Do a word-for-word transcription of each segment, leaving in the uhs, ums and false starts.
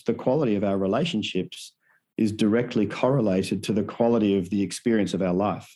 the quality of our relationships is directly correlated to the quality of the experience of our life.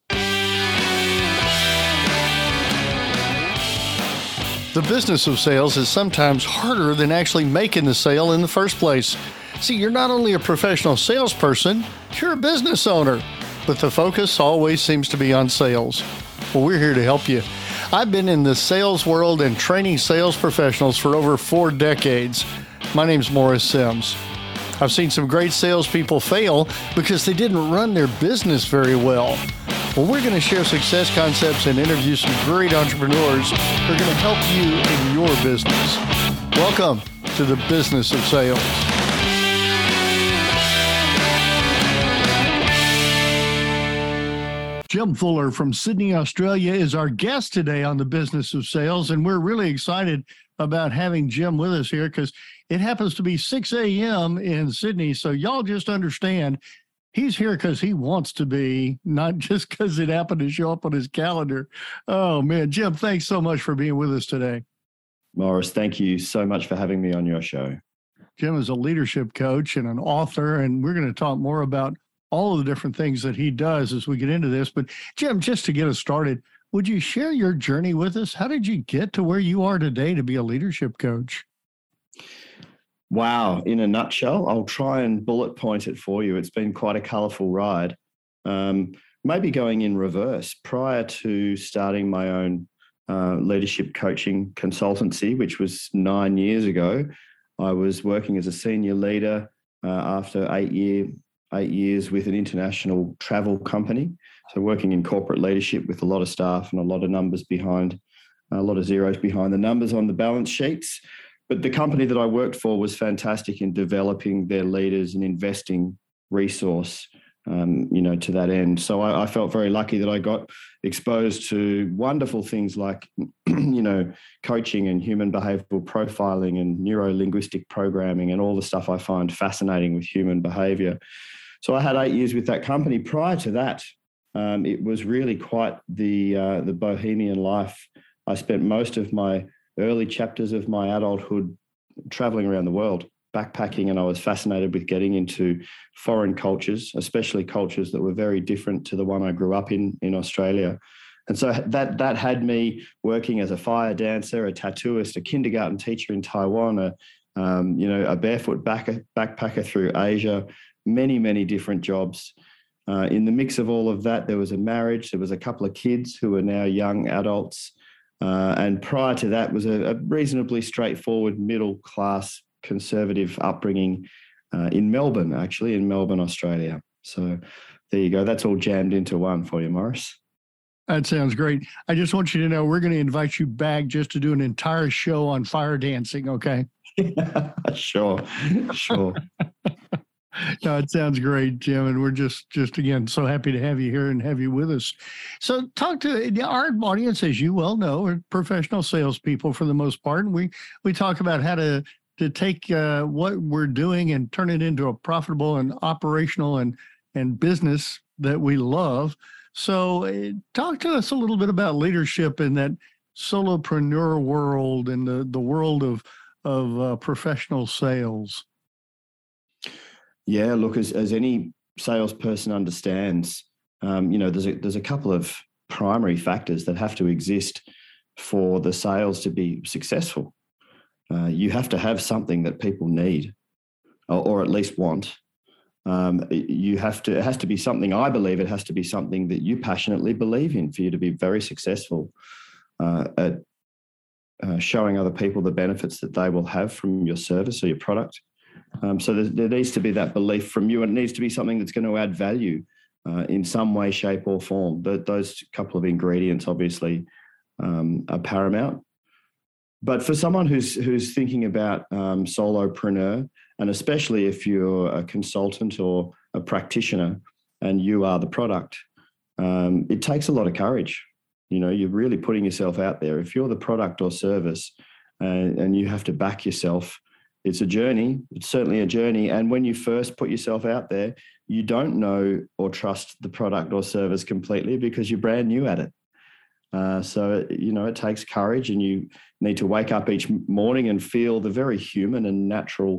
The business of sales is sometimes harder than actually making the sale in the first place. See, you're not only a professional salesperson, you're a business owner, but the focus always seems to be on sales. Well, we're here to help you. I've been in the sales world and training sales professionals for over four decades. My name's Morris Sims. I've seen some great salespeople fail because they didn't run their business very well. Well, we're going to share success concepts and interview some great entrepreneurs who are going to help you in your business. Welcome to the Business of Sales. Jim Fuller from Sydney, Australia is our guest today on the Business of Sales, and we're really excited about having Jim with us here because it happens to be six a.m. in Sydney, so y'all just understand he's here because he wants to be, not just because it happened to show up on his calendar. Oh, man. Jim, thanks so much for being with us today. Morris, thank you so much for having me on your show. Jim is a leadership coach and an author, and we're going to talk more about all of the different things that he does as we get into this. But, Jim, just to get us started, would you share your journey with us? How did you get to where you are today to be a leadership coach? Wow. In a nutshell, I'll try and bullet point it for you. It's been quite a colorful ride. Um, maybe going in reverse. Prior to starting my own uh, leadership coaching consultancy, which was nine years ago, I was working as a senior leader uh, after eight, year, eight years with an international travel company. So working in corporate leadership with a lot of staff and a lot of numbers behind, a lot of zeros behind the numbers on the balance sheets. But the company that I worked for was fantastic in developing their leaders and investing resource, um, you know, to that end. So I, I felt very lucky that I got exposed to wonderful things like, you know, coaching and human behavioral profiling and neuro-linguistic programming and all the stuff I find fascinating with human behavior. So I had eight years with that company. Prior to that, um, it was really quite the uh, the bohemian life. I spent most of my early chapters of my adulthood traveling around the world, backpacking, and I was fascinated with getting into foreign cultures, especially cultures that were very different to the one I grew up in in Australia. And so that that had me working as a fire dancer, a tattooist, a kindergarten teacher in Taiwan, a um, you know a barefoot back, backpacker through Asia, many, many different jobs. Uh, in the mix of all of that, there was a marriage, there was a couple of kids who are now young adults. Uh, and prior to that was a, a reasonably straightforward middle-class conservative upbringing uh, in Melbourne, actually, in Melbourne, Australia. So there you go. That's all jammed into one for you, Morris. That sounds great. I just want you to know we're going to invite you back just to do an entire show on fire dancing, okay? Sure, sure. No, it sounds great, Jim, and we're just, just again, so happy to have you here and have you with us. So talk to our audience, as you well know, are professional salespeople for the most part, and we, we talk about how to, to take uh, what we're doing and turn it into a profitable and operational and, and business that we love. So uh, talk to us a little bit about leadership in that solopreneur world and the, the world of, of uh, professional sales. Yeah, look, as, as any salesperson understands, um, you know, there's a, there's a couple of primary factors that have to exist for the sales to be successful. Uh, you have to have something that people need or, or at least want. Um, you have to, it has to be something, I believe it has to be something that you passionately believe in for you to be very successful uh, at uh, showing other people the benefits that they will have from your service or your product. Um, so there, there needs to be that belief from you, and it needs to be something that's going to add value uh, in some way, shape, or form. But those couple of ingredients obviously um, are paramount. But for someone who's who's thinking about um, solopreneur, and especially if you're a consultant or a practitioner and you are the product, um, it takes a lot of courage. You know, you're really putting yourself out there. If you're the product or service uh, and you have to back yourself, it's a journey. It's certainly a journey. And when you first put yourself out there, you don't know or trust the product or service completely because you're brand new at it. Uh, so, you know, it takes courage, and you need to wake up each morning and feel the very human and natural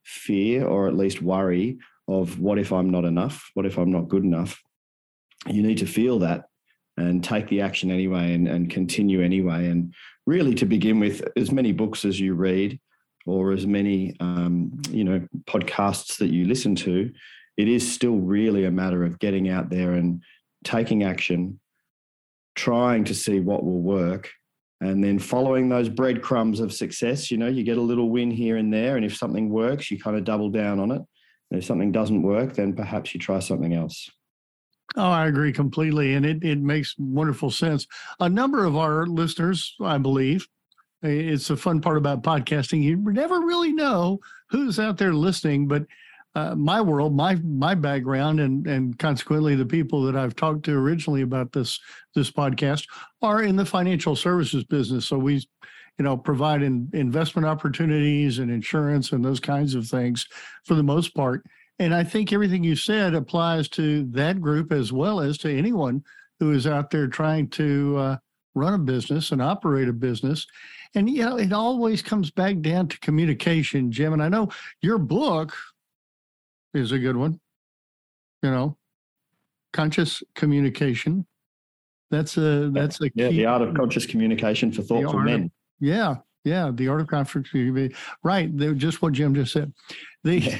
fear or at least worry of what if I'm not enough? What if I'm not good enough? You need to feel that and take the action anyway, and, and continue anyway. And really, to begin with, as many books as you read or as many, um, you know, podcasts that you listen to, it is still really a matter of getting out there and taking action, trying to see what will work, and then following those breadcrumbs of success. You know, you get a little win here and there, and if something works, you kind of double down on it. And if something doesn't work, then perhaps you try something else. Oh, I agree completely. And it, it makes wonderful sense. A number of our listeners, I believe, it's a fun part about podcasting. You never really know who's out there listening, but uh, my world, my my background, and and consequently the people that I've talked to originally about this this podcast are in the financial services business. So we, you know, provide in, investment opportunities and insurance and those kinds of things for the most part. And I think everything you said applies to that group as well as to anyone who is out there trying to uh, run a business and operate a business. And, you know, it always comes back down to communication, Jim. And I know your book is a good one, you know, Conscious Communication. That's a, that's a key. Yeah, The Art of Conscious Communication for Thoughtful Men. Of, yeah. Yeah, The Art of Conscious Communication. Right, they're just what Jim just said. The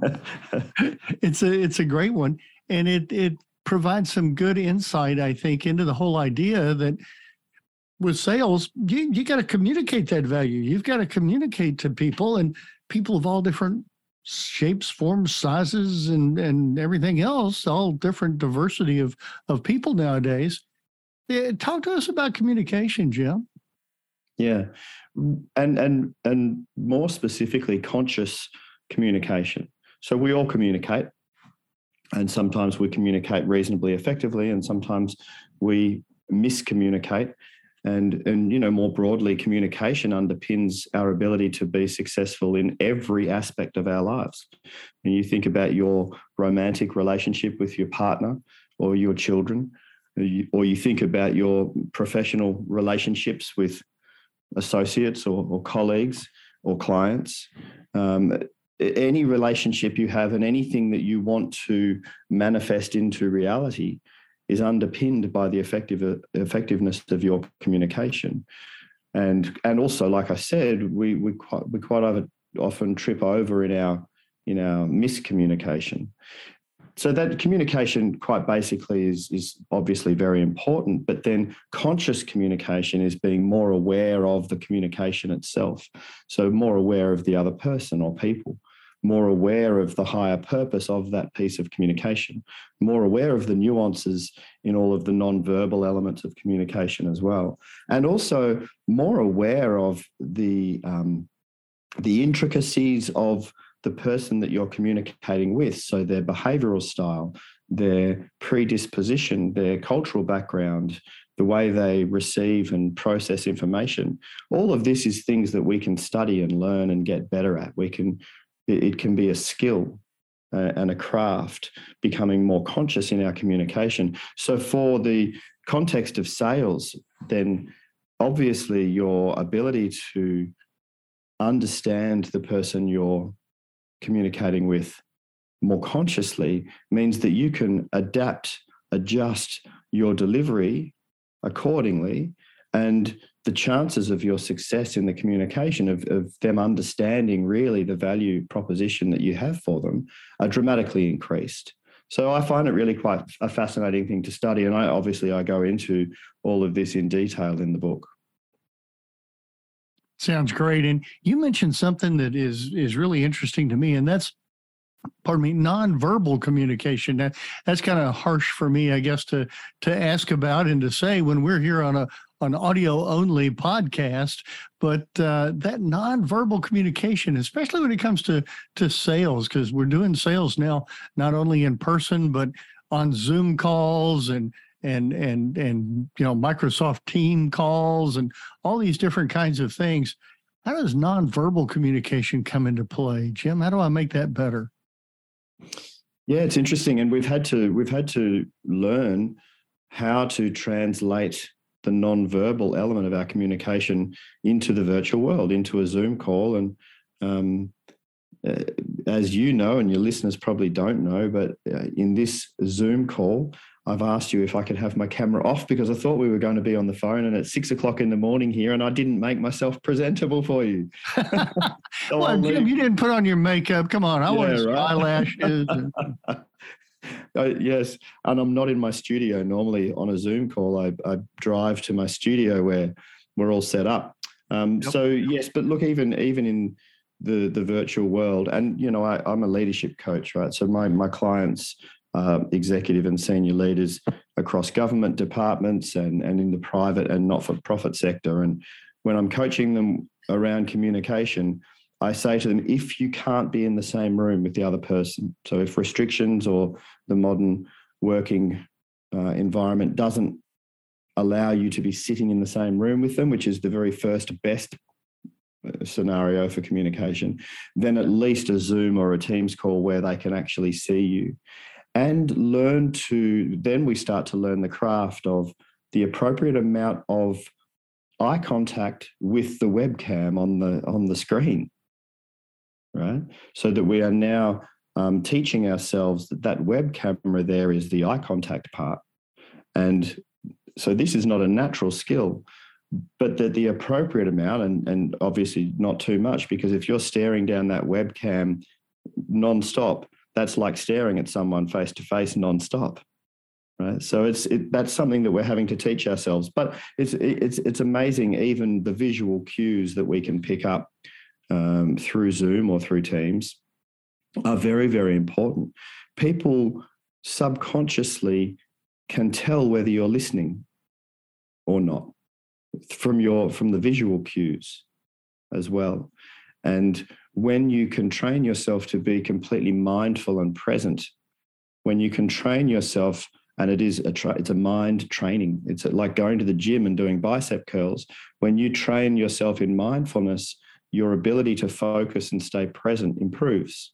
it's a it's a great one, and it it provides some good insight, I think, into the whole idea that with sales, you you got to communicate that value. You've got to communicate to people, and people of all different shapes, forms, sizes, and and everything else, all different diversity of of people nowadays. Yeah, talk to us about communication, Jim. Yeah, and and and more specifically, conscious communication. So we all communicate, and sometimes we communicate reasonably effectively, and sometimes we miscommunicate. And and you know, more broadly, communication underpins our ability to be successful in every aspect of our lives. When you think about your romantic relationship with your partner or your children, or you, or you think about your professional relationships with associates or, or colleagues or clients, um, any relationship you have and anything that you want to manifest into reality is underpinned by the effective effectiveness of your communication. And and also, like I said, we we quite we quite often trip over in our in our miscommunication. So that communication, quite basically, is, is obviously very important, but then conscious communication is being more aware of the communication itself. So more aware of the other person or people, more aware of the higher purpose of that piece of communication, more aware of the nuances in all of the non-verbal elements of communication as well. And also more aware of the, um, the intricacies of the person that you're communicating with, so their behavioral style, their predisposition, their cultural background, the way they receive and process information. All of this is things that we can study and learn and get better at. We can, it can be a skill uh, and a craft, becoming more conscious in our communication. So for the context of sales, then obviously your ability to understand the person you're communicating with more consciously means that you can adapt, adjust your delivery accordingly, and the chances of your success in the communication of, of them understanding really the value proposition that you have for them are dramatically increased. So I find it really quite a fascinating thing to study, and I obviously I go into all of this in detail in the book. Sounds great. And you mentioned something that is is really interesting to me, and that's, pardon me, nonverbal communication. That, that's kind of harsh for me, I guess, to to ask about and to say when we're here on a an audio-only podcast, but uh, that nonverbal communication, especially when it comes to, to sales, because we're doing sales now, not only in person, but on Zoom calls and and and and you know, Microsoft Team calls and all these different kinds of things. How does nonverbal communication come into play, Jim? How do I make that better? Yeah, it's interesting, and we've had to we've had to learn how to translate the nonverbal element of our communication into the virtual world, into a Zoom call, and um, uh, as you know, and your listeners probably don't know, but uh, in this Zoom call, I've asked you if I could have my camera off because I thought we were going to be on the phone, and it's six o'clock in the morning here, and I didn't make myself presentable for you. So well, Jim, leave. You didn't put on your makeup. Come on, I yeah, want to see right? eyelashes. And... uh, yes, and I'm not in my studio. Normally on a Zoom call, I, I drive to my studio where we're all set up. Um, yep. So yes, but look, even even in the the virtual world, and you know, I, I'm a leadership coach, right? So my my clients. Uh, executive and senior leaders across government departments and, and in the private and not-for-profit sector. And when I'm coaching them around communication, I say to them, if you can't be in the same room with the other person, so if restrictions or the modern working uh, environment doesn't allow you to be sitting in the same room with them, which is the very first best scenario for communication, then at least a Zoom or a Teams call where they can actually see you. And learn to, then we start to learn the craft of the appropriate amount of eye contact with the webcam on the on the screen, right? So that we are now um, teaching ourselves that that web camera there is the eye contact part. And so this is not a natural skill, but that the appropriate amount, and, and obviously not too much, because if you're staring down that webcam nonstop, that's like staring at someone face to face nonstop, right? So it's it, that's something that we're having to teach ourselves. But it's it's it's amazing, even the visual cues that we can pick up um, through Zoom or through Teams are very, very important. People subconsciously can tell whether you're listening or not from your from the visual cues as well. And when you can train yourself to be completely mindful and present, when you can train yourself, and it is a tra- it's a mind training. It's like going to the gym and doing bicep curls. When you train yourself in mindfulness, your ability to focus and stay present improves.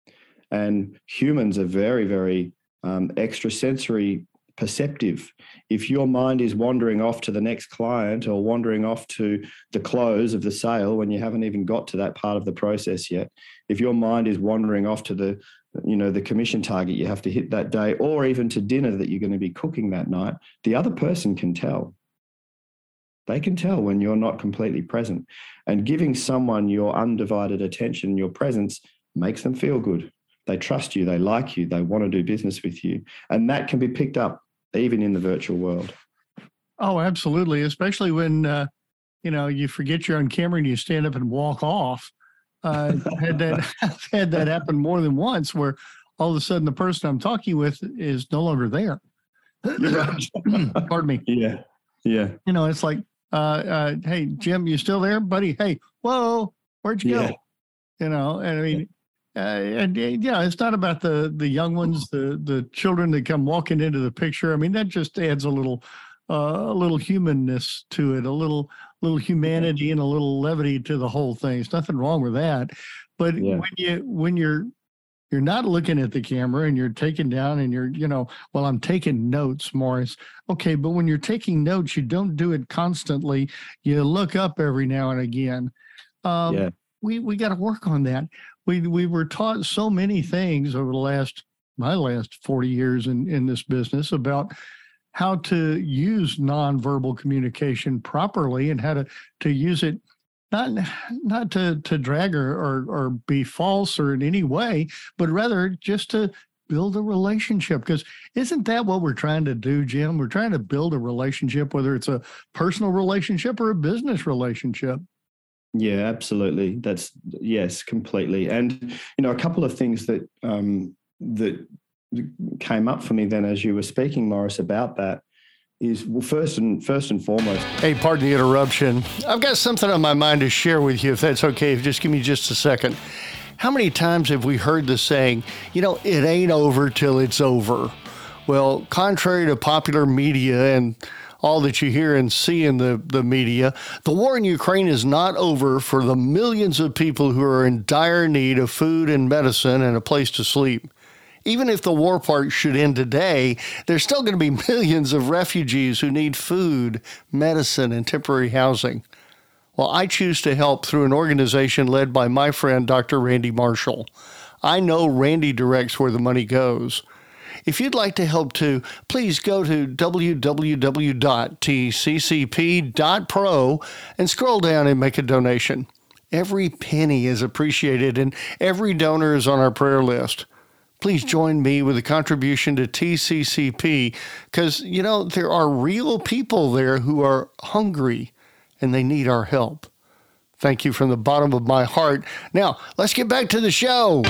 And humans are very, very um, extrasensory perceptive. If your mind is wandering off to the next client or wandering off to the close of the sale when you haven't even got to that part of the process yet, if your mind is wandering off to the, you know, the commission target you have to hit that day, or even to dinner that you're going to be cooking that night, the other person can tell. They can tell when you're not completely present. And giving someone your undivided attention, your presence, makes them feel good. They trust you, they like you, they want to do business with you. And that can be picked up even in the virtual world. Oh, absolutely. Especially when, uh, you know, you forget you're on camera and you stand up and walk off. Uh, had that had that happen more than once, where all of a sudden the person I'm talking with is no longer there. Pardon me. Yeah. Yeah. You know, it's like, uh, uh, hey, Jim, you still there, buddy? Hey, whoa, where'd you yeah. go? You know, and I mean, Uh, and yeah, it's not about the the young ones, the the children that come walking into the picture. I mean, that just adds a little uh, a little humanness to it, a little little humanity and a little levity to the whole thing. There's nothing wrong with that. But yeah. when you when you're you're not looking at the camera and you're taking down and you're, you know, well, I'm taking notes, Morris. Okay, but when you're taking notes, you don't do it constantly. You look up every now and again. Um, yeah. We we got to work on that. We we were taught so many things over the last, my last forty years in, in this business about how to use nonverbal communication properly and how to, to use it, not not to, to drag or, or, or be false or in any way, but rather just to build a relationship. Because isn't that what we're trying to do, Jim? We're trying to build a relationship, whether it's a personal relationship or a business relationship. Yeah, absolutely. That's yes, completely. And, you know, a couple of things that um, that came up for me then as you were speaking, Morris, about that is, well, first and first and foremost. Hey, pardon the interruption. I've got something on my mind to share with you, if that's okay. Just give me just a second. How many times have we heard the saying, you know, it ain't over till it's over? Well, contrary to popular media and all that you hear and see in the, the media, the war in Ukraine is not over for the millions of people who are in dire need of food and medicine and a place to sleep. Even if the war part should end today, there's still going to be millions of refugees who need food, medicine, and temporary housing. Well, I choose to help through an organization led by my friend, Doctor Randy Marshall. I know Randy directs where the money goes. If you'd like to help too, please go to w w w dot t c c p dot pro and scroll down and make a donation. Every penny is appreciated and every donor is on our prayer list. Please join me with a contribution to T C C P because, you know, there are real people there who are hungry and they need our help. Thank you from the bottom of my heart. Now, let's get back to the show.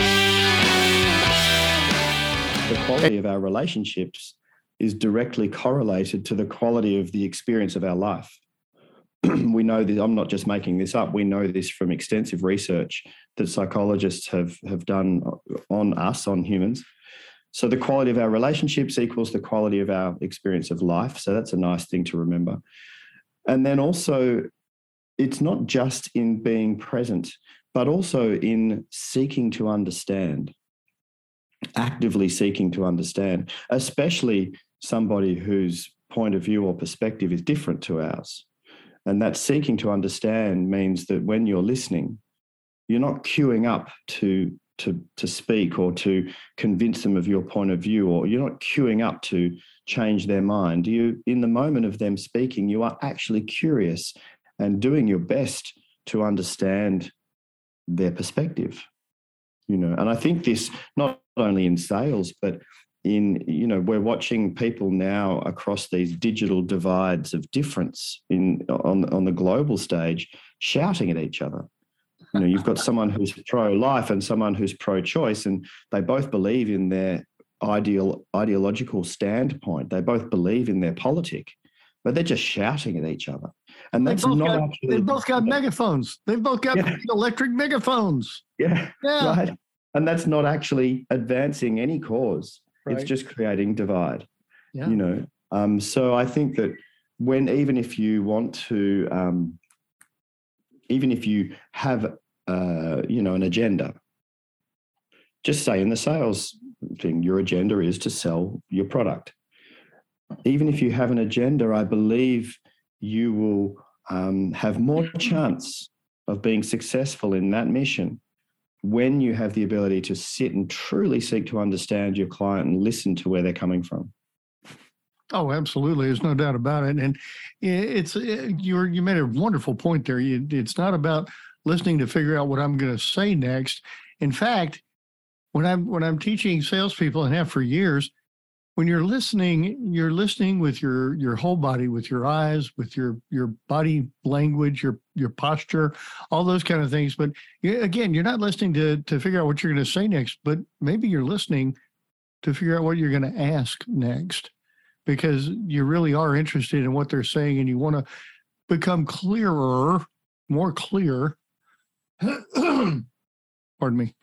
The quality of our relationships is directly correlated to the quality of the experience of our life. We know that, I'm not just making this up, we know this from extensive research that psychologists have, have done on us, on humans. So the quality of our relationships equals the quality of our experience of life. So that's a nice thing to remember. And then also, it's not just in being present, but also in seeking to understand, actively seeking to understand, especially somebody whose point of view or perspective is different to ours. And that seeking to understand means that when you're listening, you're not queuing up to, to, to speak or to convince them of your point of view, or you're not queuing up to change their mind. You, in the moment of them speaking, you are actually curious and doing your best to understand their perspective. You know, and I think this not only in sales, but in, you know, we're watching people now across these digital divides of difference in on, on the global stage shouting at each other. You know, you've got someone who's pro-life and someone who's pro-choice, and they both believe in their ideal ideological standpoint. They both believe in their politic, but they're just shouting at each other. And that's not got, actually... They've both got megaphones. They've both got yeah. electric megaphones. Yeah, yeah, right. And that's not actually advancing any cause. Right. It's just creating divide, yeah. you know. Um, so I think that when, even if you want to, um, even if you have, uh, you know, an agenda, just say in the sales thing, your agenda is to sell your product. Even if you have an agenda, I believe you will um, have more chance of being successful in that mission when you have the ability to sit and truly seek to understand your client and listen to where they're coming from. Oh, absolutely. There's no doubt about it. And it's you you made a wonderful point there. It's not about listening to figure out what I'm going to say next. In fact, when I'm when I'm teaching salespeople and have for years, when you're listening, you're listening with your your whole body, with your eyes, with your your body language, your your posture, all those kind of things. But you, again, you're not listening to to figure out what you're going to say next, but maybe you're listening to figure out what you're going to ask next, because you really are interested in what they're saying and you want to become clearer, more clear. Pardon me.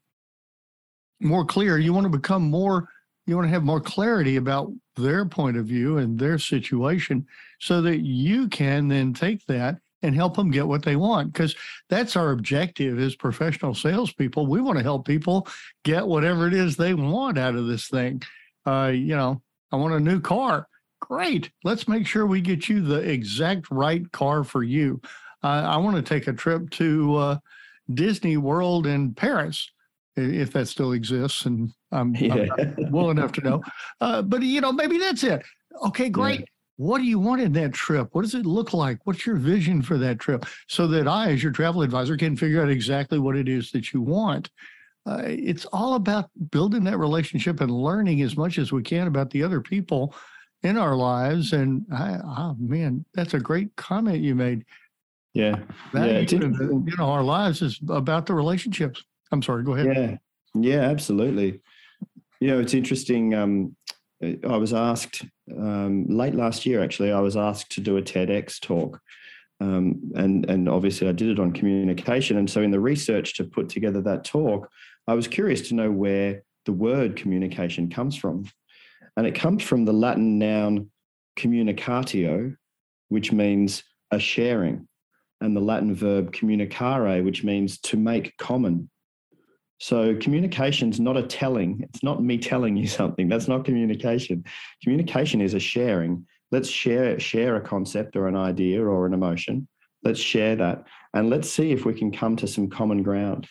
More clear. You want to become more. You want to have more clarity about their point of view and their situation so that you can then take that and help them get what they want. Because that's our objective as professional salespeople. We want to help people get whatever it is they want out of this thing. Uh, you know, I want a new car. Great. Let's make sure we get you the exact right car for you. Uh, I want to take a trip to uh, Disney World in Paris, if that still exists, and I'm, yeah. I'm not well enough to know. Uh, but, you know, maybe that's it. Okay, great. Yeah. What do you want in that trip? What does it look like? What's your vision for that trip? So that I, as your travel advisor, can figure out exactly what it is that you want. Uh, it's all about building that relationship and learning as much as we can about the other people in our lives. And, I, oh, man, that's a great comment you made. Yeah. Value yeah in the, you know, our lives is about the relationships. I'm sorry, go ahead. Yeah, yeah, absolutely. You know, it's interesting. Um, I was asked um, late last year, actually, I was asked to do a TEDx talk. Um, and, and obviously I did it on communication. And so in the research to put together that talk, I was curious to know where the word communication comes from. And it comes from the Latin noun communicatio, which means a sharing, and the Latin verb communicare, which means to make common. So communication's not a telling. It's not me telling you something. That's not communication. Communication is a sharing. Let's share share a concept or an idea or an emotion, Let's share that, and let's see if we can come to some common ground.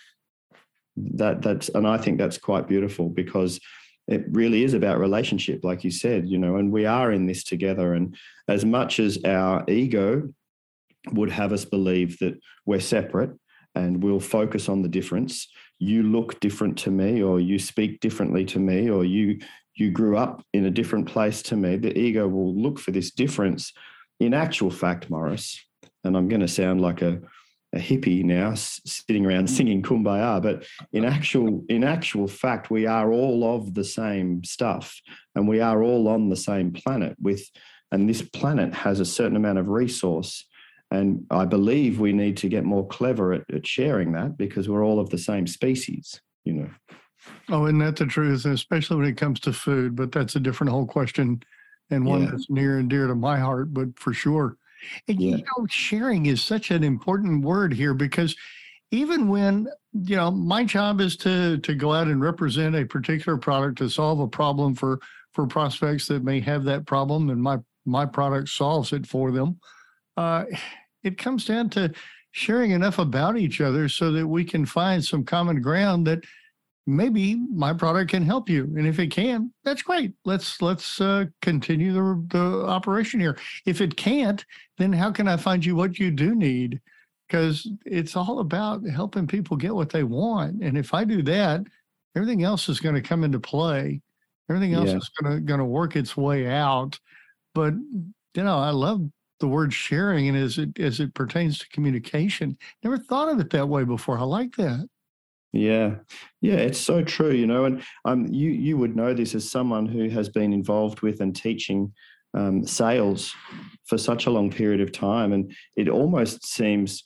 That that's and I think that's quite beautiful, because it really is about relationship, like you said, you know, and we are in this together. And as much as our ego would have us believe that we're separate and we'll focus on the difference, you look different to me, or you speak differently to me, or you you grew up in a different place to me, the ego will look for this difference. In actual fact, Morris, and I'm going to sound like a, a hippie now, s- sitting around singing Kumbaya, but in actual in actual fact, we are all of the same stuff, and we are all on the same planet with, and this planet has a certain amount of resource. And I believe we need to get more clever at, at sharing that, because we're all of the same species, you know. Oh, isn't that the truth? Especially when it comes to food, but that's a different whole question, and one Yeah. that's near and dear to my heart, but for sure. And, Yeah. you know, sharing is such an important word here, because even when, you know, my job is to to go out and represent a particular product to solve a problem for for prospects that may have that problem, and my my product solves it for them. Uh, it comes down to sharing enough about each other so that we can find some common ground that maybe my product can help you. And if it can, that's great. Let's let's uh, continue the, the operation here. If it can't, then how can I find you what you do need? Because it's all about helping people get what they want. And if I do that, everything else is going to come into play. Everything else Yeah. is going to going to work its way out. But you know, I love the word sharing, and as it as it pertains to communication, never thought of it that way before. I like that. Yeah, yeah, it's so true, you know, and um, you you would know this as someone who has been involved with and teaching um, sales for such a long period of time, and it almost seems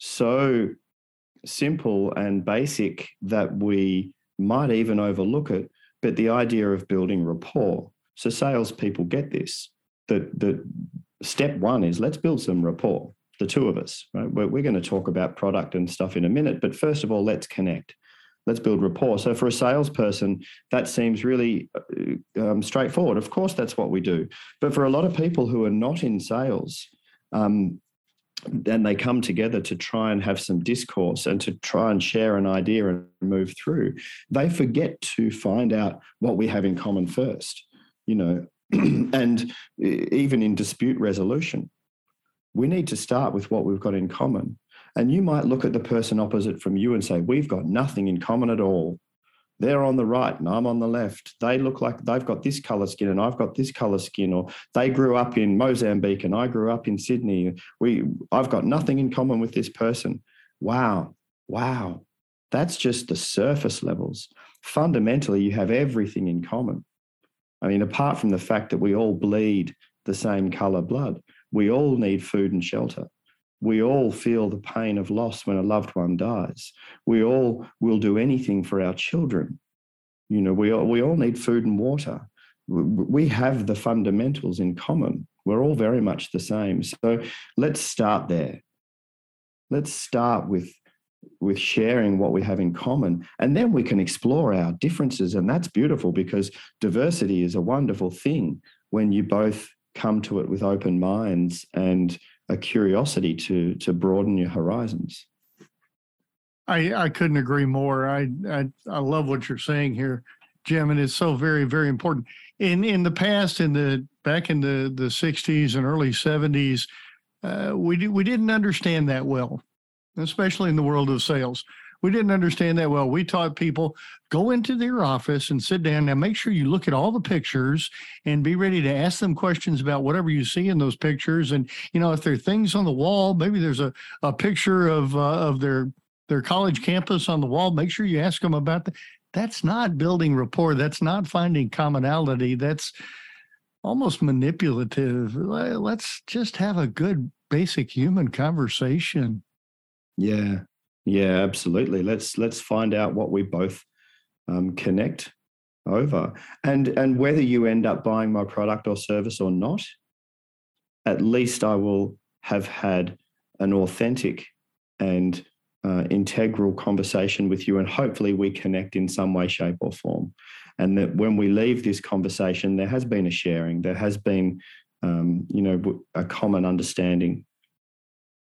so simple and basic that we might even overlook it. But the idea of building rapport, so salespeople get this. That the step one is, let's build some rapport. The two of us, right? We're, we're going to talk about product and stuff in a minute, but first of all, let's connect. Let's build rapport. So for a salesperson, that seems really um, straightforward. Of course, that's what we do. But for a lot of people who are not in sales, um, and they come together to try and have some discourse and to try and share an idea and move through, they forget to find out what we have in common first, you know, and even in dispute resolution. We need to start with what we've got in common. And you might look at the person opposite from you and say, we've got nothing in common at all. They're on the right and I'm on the left. They look like they've got this color skin and I've got this color skin, or they grew up in Mozambique and I grew up in Sydney. We, I've got nothing in common with this person. Wow. Wow. That's just the surface levels. Fundamentally, you have everything in common. I mean, apart from the fact that we all bleed the same color blood, we all need food and shelter. We all feel the pain of loss when a loved one dies. We all will do anything for our children. You know, we all, we all need food and water. We have the fundamentals in common. We're all very much the same. So let's start there. Let's start with, with sharing what we have in common, and then we can explore our differences. And that's beautiful, because diversity is a wonderful thing when you both come to it with open minds and a curiosity to to broaden your horizons. I, I couldn't agree more. I, I I love what you're saying here, Jim, and it's so very, very important. In in the past, in the back in the, the sixties and early seventies, uh, we di- we didn't understand that well, especially in the world of sales. We didn't understand that well. We taught people, go into their office and sit down. Now, make sure you look at all the pictures and be ready to ask them questions about whatever you see in those pictures. And, you know, if there are things on the wall, maybe there's a, a picture of uh, of their their college campus on the wall, make sure you ask them about that. That's not building rapport. That's not finding commonality. That's almost manipulative. Let's just have a good basic human conversation. Yeah. Yeah, absolutely. Let's let's find out what we both um, connect over, and and whether you end up buying my product or service or not, at least I will have had an authentic and uh, integral conversation with you, and hopefully we connect in some way, shape, or form. And that when we leave this conversation, there has been a sharing, there has been, um, you know, a common understanding.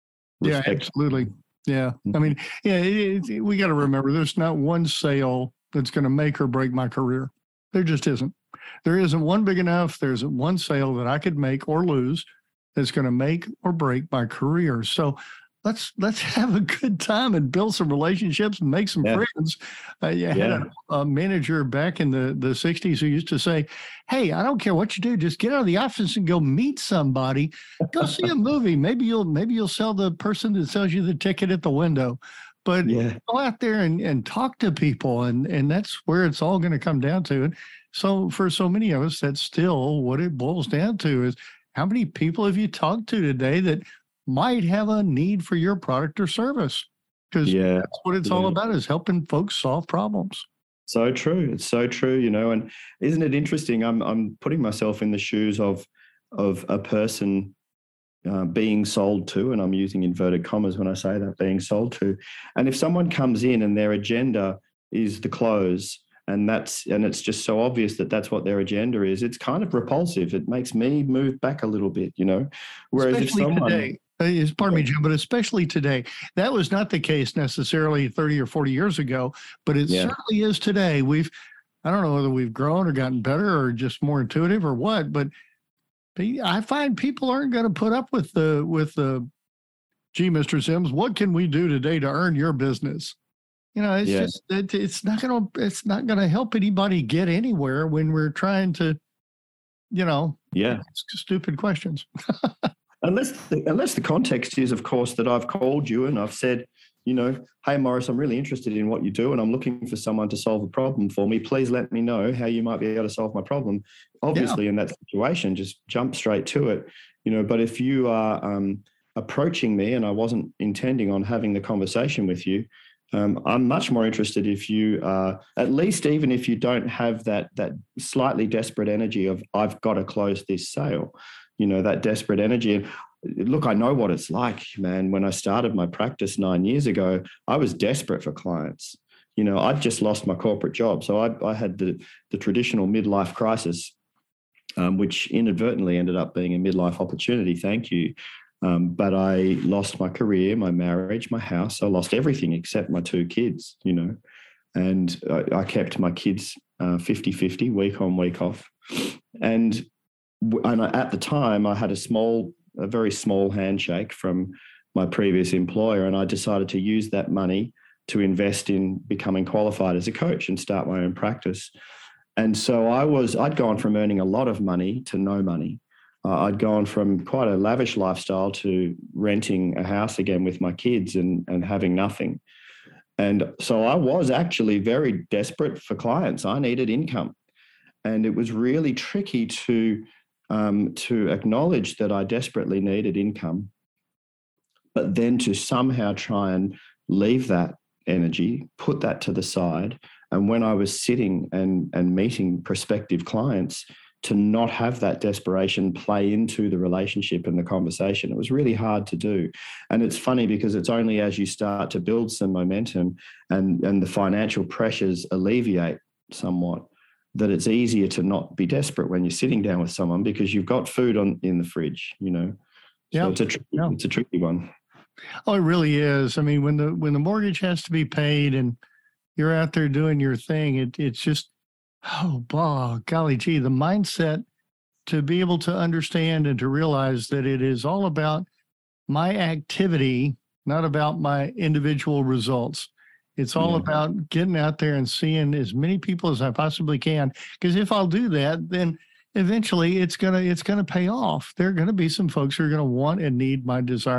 Yeah, respect. absolutely. Yeah. I mean, yeah, it, it, we got to remember there's not one sale that's going to make or break my career. There just isn't. There isn't one big enough. There isn't one sale that I could make or lose that's going to make or break my career. So let's let's have a good time and build some relationships and make some Yeah. friends. Uh, I had Yeah. a, a manager back in the, the sixties who used to say, hey, I don't care what you do, just get out of the office and go meet somebody. Go see a movie. Maybe you'll maybe you'll sell the person that sells you the ticket at the window. But Yeah. go out there and, and talk to people, and, and that's where it's all going to come down to. And so for so many of us, that's still what it boils down to is how many people have you talked to today that might have a need for your product or service? Because Yeah. that's what it's all Yeah. about, is helping folks solve problems. So true. It's so true, you know, and isn't it interesting? I'm I'm putting myself in the shoes of of a person uh, being sold to, and I'm using inverted commas when I say that, being sold to. And if someone comes in and their agenda is the close, and that's and it's just so obvious that that's what their agenda is, it's kind of repulsive. It makes me move back a little bit, you know. Whereas Especially if someone, today. Uh, Pardon me, Jim, but especially today. That was not the case necessarily thirty or forty years ago, but it Yeah. certainly is today. We've, I don't know whether we've grown or gotten better or just more intuitive or what, but pe- I find people aren't going to put up with the, with the, gee, Mister Sims, what can we do today to earn your business? You know, it's Yeah. just, it, it's not going to, it's not going to help anybody get anywhere when we're trying to, you know, yeah. ask stupid questions. Unless the, unless the context is, of course, that I've called you and I've said, you know, hey, Morris, I'm really interested in what you do and I'm looking for someone to solve a problem for me. Please let me know how you might be able to solve my problem. Obviously, yeah. in that situation, just jump straight to it, you know. But if you are um, approaching me and I wasn't intending on having the conversation with you, um, I'm much more interested if you are, at least even if you don't have that that slightly desperate energy of I've got to close this sale. You know, that desperate energy. And look, I know what it's like, man. When I started my practice nine years ago, I was desperate for clients. You know, I'd just lost my corporate job. So I, I had the, the traditional midlife crisis, um, which inadvertently ended up being a midlife opportunity. Thank you. Um, but I lost my career, my marriage, my house. I lost everything except my two kids, you know, and I, I kept my kids uh, fifty-fifty, week on, week off. And And at the time, I had a small, a very small handshake from my previous employer, and I decided to use that money to invest in becoming qualified as a coach and start my own practice. And so I was, I'd gone from earning a lot of money to no money. Uh, I'd gone from quite a lavish lifestyle to renting a house again with my kids and, and having nothing. And so I was actually very desperate for clients. I needed income. And it was really tricky to Um, to acknowledge that I desperately needed income, but then to somehow try and leave that energy, put that to the side. And when I was sitting and, and meeting prospective clients, to not have that desperation play into the relationship and the conversation. It was really hard to do. And it's funny because it's only as you start to build some momentum and, and the financial pressures alleviate somewhat, that it's easier to not be desperate when you're sitting down with someone because you've got food on in the fridge, you know. So yeah, it's a tricky, yeah. it's a tricky one. Oh, it really is. I mean, when the when the mortgage has to be paid and you're out there doing your thing, it it's just, oh, bah, golly gee, the mindset to be able to understand and to realize that it is all about my activity, not about my individual results. It's all Yeah. about getting out there and seeing as many people as I possibly can. Because if I'll do that, then eventually it's gonna it's gonna pay off. There are gonna be some folks who are gonna want and need my desire.